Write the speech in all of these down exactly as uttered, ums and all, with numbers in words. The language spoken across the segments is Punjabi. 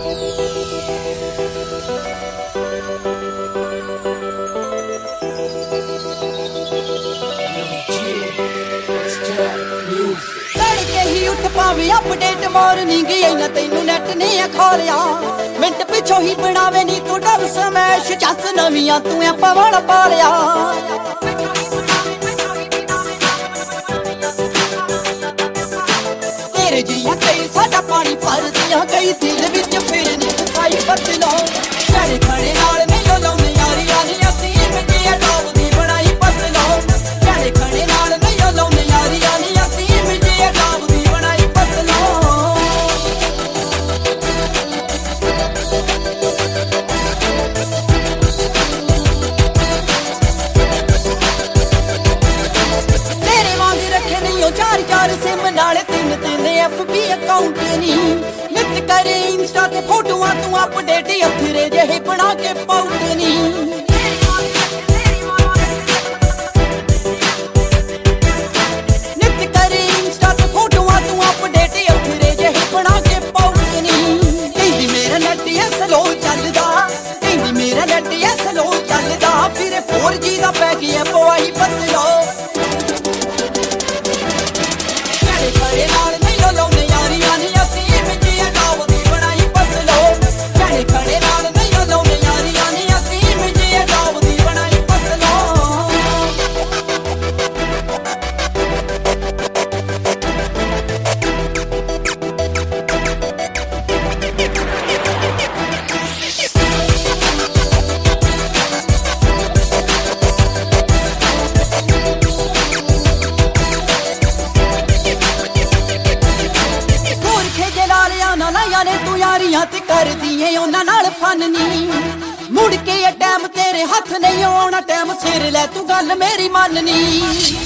ਤੜਕੇ ਹੀ ਉੱਠ ਪਾਵੇਂ ਅਪਡੇਟ ਮਾਰਨਿੰਗ ਇਹਨਾਂ ਤੈਨੂੰ ਨੈਟ ਨੇ ਖੋਲਿਆ ਮਿੰਟ ਪਿੱਛੋਂ ਹੀ ਬਣਾਵੇ ਨੀ ਤੂੰ ਡਬ ਸਮੈਸ਼ ਜੱਸ ਨਵੀਆਂ ਤੂੰ ਐ ਪਵਣ ਪਾਲਿਆ ਤੇਰੇ ਜੀਆਂ ਕਈ ਸਾਡਾ ਪਾਣੀ ਭਰਦੀਆਂ ਕਈ ਦਿਲ ਵਿੱਚ ਫਿਰ ਨੀ ਸਾਈ ਬਦਲੋ ਛੜੇ ਖੜੇ ਨਾਲ ਨਹੀਂ ਲਾਉਂਦੇ ਯਾਰੀਆਂ ਨੀ ਅਸੀਂ ਮਿੱਟੀ ਅਡੋਬ ਦੀ ਬਣਾਈ ਬਦਲੋ ਛੜੇ ਖੜੇ ਨਾਲ ਨਹੀਂ ਲਾਉਂਦੇ ਯਾਰੀਆਂ ਨੀ ਅਸੀਂ ਮਿੱਟੀ ਅਡੋਬ ਦੀ ਬਣਾਈ ਬਦਲੋ ਤੇਰੇ ਵਾਂਗ ਰੱਖੇ ਨਹੀਂ ਉਹ ਚਾਰ ਚਾਰ ਸਿਮ ਨਾਲ ਤਿੰਨ ਤਿੰਨ ਐਫ ਬੀ ਅਕਾਊਂਟ ਨੀ ਨਿਤ ਕਰੇ ਇੰਸਟਾ ਤੇ ਫੋਟੋਆਂ ਤੂੰ ਅਪਡੇਟ ਅਥਰੇ ਜਿਹੇ ਬਣਾ ਕੇ ਪਾਉਂਟ ਨੀ ਨਿਤ ਕਰੇ ਇੰਸਟਾ ਤੇ ਫੋਟੋਆਂ ਤੂੰ ਅਪਡੇਟ ਅਥਰੇ ਜਿਹੇ ਬਣਾ ਕੇ ਪਾਉਂਟ ਨੀ ਕਹਿੰਦੀ ਮੇਰਾ ਨੈਟ ਐ ਸਲੋ ਚੱਲਦਾ ਕਹਿੰਦੀ ਮੇਰਾ ਨੈਟ ਐ ਸਲੋ ਚੱਲਦਾ ਫਿਰ ਫੋਰ ਜੀ ਦਾ ਪੈ ਗਿਆ ਪਵਾਈ ਬਦਲੋ ਖੜੇ ਨਾਲ ਨਹੀਂ ਲਾਉਂਦੇ ਯਾਰੀਆਂ ਨੀ ਅਸੀਂ ਮਿੱਟੀ ਅਡੋਬ ਦੀ ਬਣਾਈ ਬਦਲੋ ਖੜੇ ਖੜੇ ਨਾਲ ਨਹੀਂ ਲਾਉਂਦੇ ਯਾਰੀਆਂ ਨੀ ਅਸੀਂ ਮਿੱਟੀ ਅਡੋਬ ਦੀ ਬਣਾਈ ਬਦਲੋ ਨੇ ਤੂੰ ਯਾਰੀਆਂ ਤੇ ਕਰਦੀ ਏ ਉਹਨਾਂ ਨਾਲ ਫਨ ਨੀ ਮੁੜ ਕੇ ਇਹ ਟਾਈਮ ਤੇਰੇ ਹੱਥ ਨਹੀਂ ਆਉਣਾ ਟਾਈਮ ਸਿਰ ਲੈ ਤੂੰ ਗੱਲ ਮੇਰੀ ਮੰਨਨੀ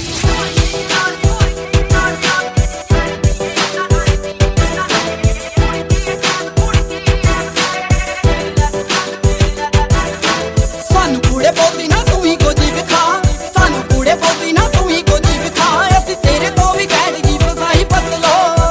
ਸਾਨੂੰ ਕੂੜੇ ਪੋਤੀ ਨਾ ਤੂੰ ਹੀ ਕੁਝ ਵਿਖਾ ਸਾਨੂੰ ਕੂੜੇ ਪੋਤੀ ਨਾ ਤੂੰ ਹੀ ਕੁਝ ਵਿਖਾ ਅਸੀਂ ਤੇਰੇ ਤੋਂ ਵੀ ਕਹਿ ਦੀ ਫਸਾਈ ਬਦਲੋ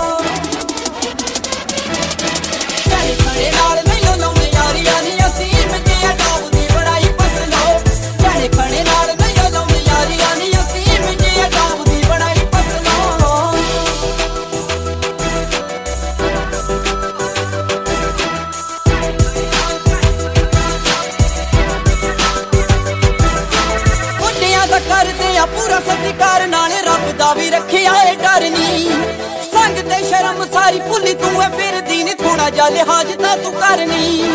ਖੜੇ ਨਾਲ ਨਹੀਂ ਲਾਉਂਦੇ ਯਾਰੀਆਂ ਨੀ ਅਸੀਂ ਮਿੱਟੀ ਅਡੋਬ ਦੀ ਬਣਾਈ ਬਦਲੋ ਖੜੇ ਖੜੇ ਨਾਲ ਨਹੀਂ ਲਾਉਂਦੇ ਯਾਰੀਆਂ ਨੀ ਅਸੀਂ ਮਿੱਟੀ ਅਡੋਬ ਦੀ ਬਣਾਈ ਬਦਲੋ ਮੁੰਡਿਆਂ ਦਾ ਕਰਦੇ ਆ ਪੂਰਾ ਸਤਿਕਾਰ ਨਾਲੇ ਰੱਬ ਦਾ ਵੀ ਰੱਖਿਆ ਏ ਡਰ ਨੀ ਸੰਗ ਤੇ ਸ਼ਰਮ ਸਾਰੀ ਭੁੱਲੀ ਤੂੰ ਐ ਫਿਰਦੀ ਨੀ ਥੋੜਾ ਜਿਹਾ ਲਿਹਾਜ਼ ਤਾਂ ਤੂੰ ਕਰਨੀ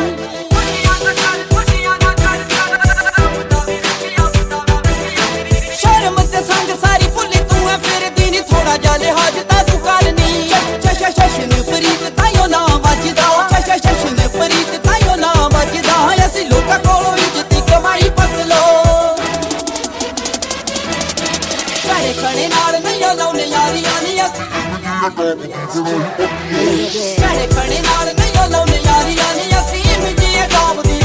ਸ਼ਰਮ ਤੇ ਸੰਗ ਸਾਰੀ ਭੁੱਲੀ ਤੂੰ ਐ ਫਿਰਦੀ ਨੀ ਥੋੜਾ ਜਿਹਾ ਲਿਹਾਜ਼ ਤਾਂ ਤੂੰ ਕਰਨੀ ਸ਼ਸ਼ ਸ਼ਸ਼ਨ ਪ੍ਰੀਤ ਤਾਇਓ ਨਾ ਵੱਜਦਾ ਸ਼ਸ਼ ਸ਼ਸ਼ਨ ਪ੍ਰੀਤ ਤਾਇਓ ਨਾ ਵੱਜਦਾ ਅਸੀਂ ਲੋਕਾਂ ਕੋਲੋਂ ਇੱਜ਼ਤ ਕਮਾਈ ਬਦਲੋ ਖੜੇ ਖੜੇ ਨਾਲ ਨਹੀਂ ਲਾਉਂਦੇ ਯਾਰੀਆਂ ਨੀ ਖੜੇ ਖੜੇ ਨਾਲ ਨਹੀਂ ਲਾਉਂਦੇ ਯਾਰੀਆਂ ਨੀ ਅਸੀਂ ਮਿੱਟੀ ਅਡੋਬ ਦੀ